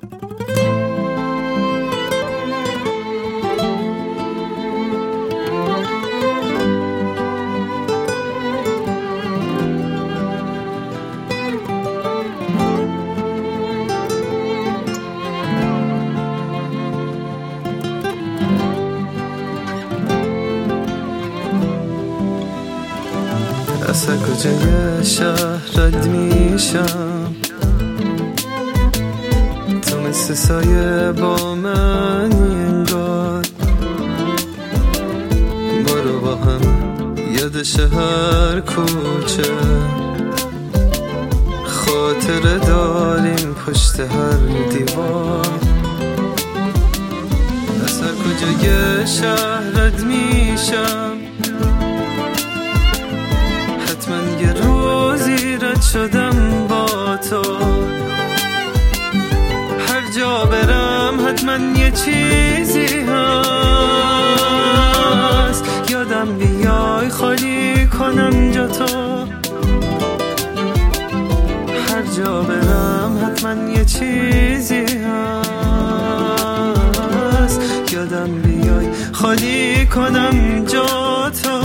از هر کجای شهرت میشم، تو مثل سایه با منی انگار. برو با هم یادش هر کوچه، خاطره داریم پشت هر دیوار. از هر کجای شهرت میشم، حتما یه روزی رد شدم با تو. هر جا برم حتما یه چیزی هست، یادم بیای خالی کنم جا تو. هر جا برم حتما یه چیزی هست، یادم بیای خالی کنم جا تو.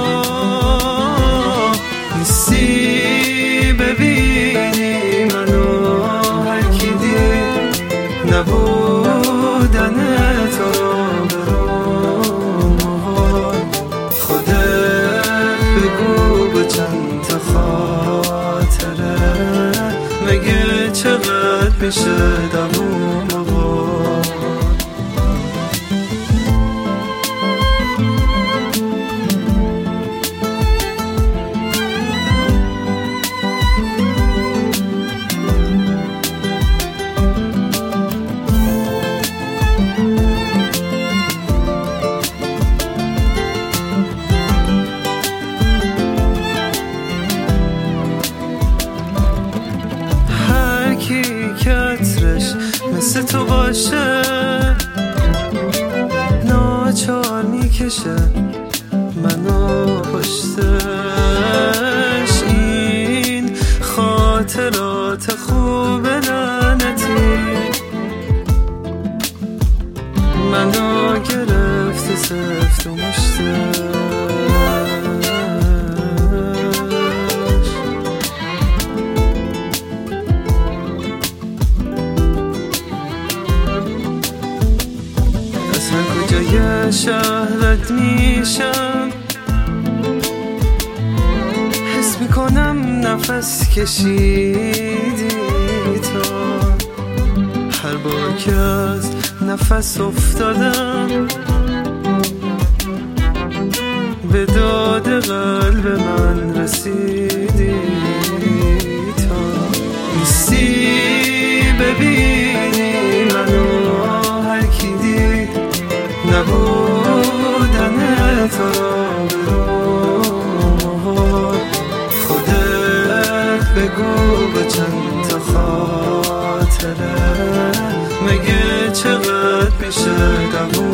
نیستی ببینی منو، هر کی دید نبودن تو رو برام محال. خودت بگو با چند تا خاطره، مگه چقدر میشه دووم آقا. کترش مثل تو باشه، ناچار میکشه منو پشتش. این خاطرات خوب لعنتی منو گرفته سفت و مشتش. کجای شهرت میشم، حس میکنم نفس کشیدی تو. هر بار که از نفس افتادم، به داد قلب من رسیدی تو. نیستی ببینی منو، هر کی دید نبودن تو رو برام. خودت بگو با چند تا خاطره، مگه چقدر میشه دووم